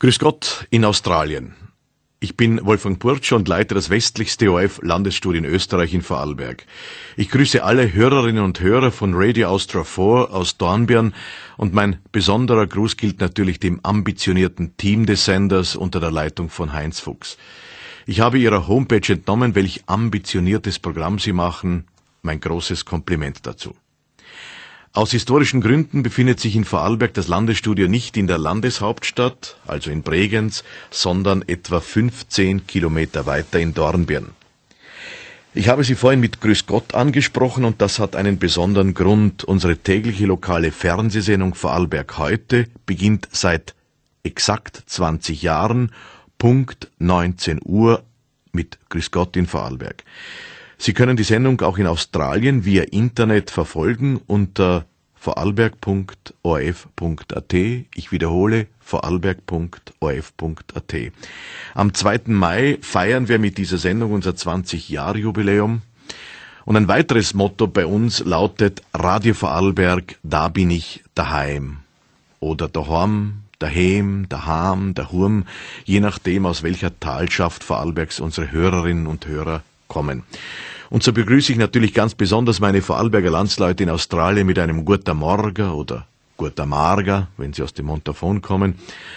Grüß Gott in Australien. Ich bin Wolfgang Burtscher und leite das westlichste ORF-Landesstudio in Österreich in Vorarlberg. Ich grüße alle Hörerinnen und Hörer von Radio Austria 4 aus Dornbirn und mein besonderer Gruß gilt natürlich dem ambitionierten Team des Senders unter der Leitung von Heinz Fuchs. Ich habe Ihrer Homepage entnommen, welch ambitioniertes Programm Sie machen. Mein großes Kompliment dazu. Aus historischen Gründen befindet sich in Vorarlberg das Landesstudio nicht in der Landeshauptstadt, also in Bregenz, sondern etwa 15 Kilometer weiter in Dornbirn. Ich habe Sie vorhin mit Grüß Gott angesprochen und das hat einen besonderen Grund. Unsere tägliche lokale Fernsehsendung Vorarlberg heute beginnt seit exakt 20 Jahren, Punkt 19 Uhr mit Grüß Gott in Vorarlberg. Sie können die Sendung auch in Australien via Internet verfolgen unter vorarlberg.orf.at. Ich wiederhole, vorarlberg.orf.at. Am 2. Mai feiern wir mit dieser Sendung unser 20-Jahr-Jubiläum. Und ein weiteres Motto bei uns lautet Radio Vorarlberg, da bin ich daheim. Oder daheim, daheim, daham, dahurm, je nachdem aus welcher Talschaft Vorarlbergs unsere Hörerinnen und Hörer kommen. Und so begrüße ich natürlich ganz besonders meine Vorarlberger Landsleute in Australien mit einem Guten Morgen oder Guten Marga, wenn sie aus dem Montafon kommen,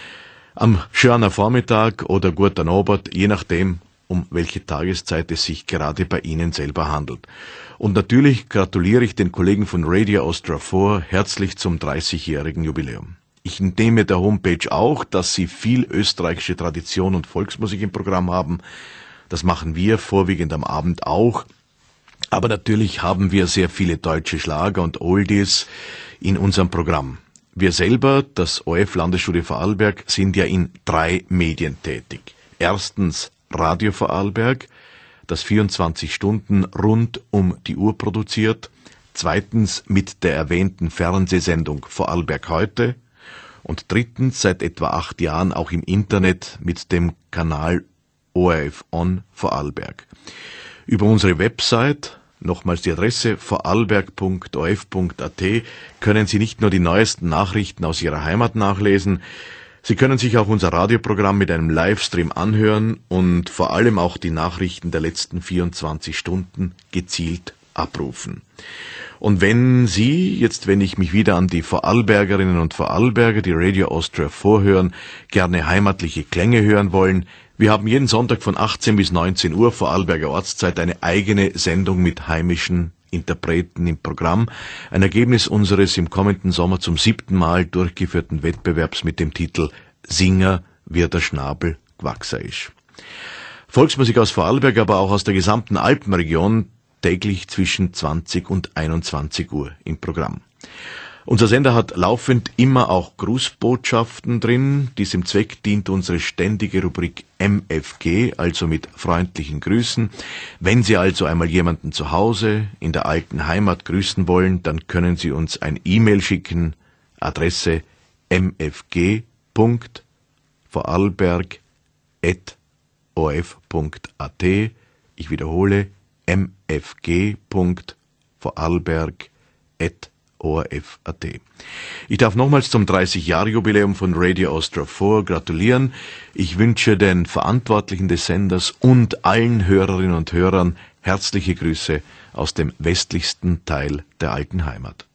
am schönen Vormittag oder Guten Abend, je nachdem, um welche Tageszeit es sich gerade bei Ihnen selber handelt. Und natürlich gratuliere ich den Kollegen von Radio Austria 4 herzlich zum 30-jährigen Jubiläum. Ich entnehme der Homepage auch, dass Sie viel österreichische Tradition und Volksmusik im Programm haben. Das machen wir vorwiegend am Abend auch. Aber natürlich haben wir sehr viele deutsche Schlager und Oldies in unserem Programm. Wir selber, das ORF-Landesstudio Vorarlberg, sind ja in 3 Medien tätig. Erstens Radio Vorarlberg, das 24 Stunden rund um die Uhr produziert. Zweitens mit der erwähnten Fernsehsendung Vorarlberg heute. Und drittens seit etwa 8 Jahren auch im Internet mit dem Kanal ORF On Vorarlberg. Über unsere Website, nochmals die Adresse vorarlberg.orf.at, können Sie nicht nur die neuesten Nachrichten aus Ihrer Heimat nachlesen, Sie können sich auch unser Radioprogramm mit einem Livestream anhören und vor allem auch die Nachrichten der letzten 24 Stunden gezielt abrufen. Und wenn Sie, jetzt wenn ich mich wieder an die Vorarlbergerinnen und Vorarlberger, die Radio Austria vorhören, gerne heimatliche Klänge hören wollen, wir haben jeden Sonntag von 18 bis 19 Uhr Vorarlberger Ortszeit eine eigene Sendung mit heimischen Interpreten im Programm. Ein Ergebnis unseres im kommenden Sommer zum 7. Mal durchgeführten Wettbewerbs mit dem Titel Singer, wie der Schnabel gewachsen ist. Volksmusik aus Vorarlberg, aber auch aus der gesamten Alpenregion, täglich zwischen 20 und 21 Uhr im Programm. Unser Sender hat laufend immer auch Grußbotschaften drin. Diesem Zweck dient unsere ständige Rubrik MFG, also mit freundlichen Grüßen. Wenn Sie also einmal jemanden zu Hause in der alten Heimat grüßen wollen, dann können Sie uns ein E-Mail schicken. Adresse mfg.vorarlberg@orf.at. Ich wiederhole, mfg.vorarlberg@orf.at. Ich darf nochmals zum 30-Jahr-Jubiläum von Radio Austria 4 gratulieren. Ich wünsche den Verantwortlichen des Senders und allen Hörerinnen und Hörern herzliche Grüße aus dem westlichsten Teil der alten Heimat.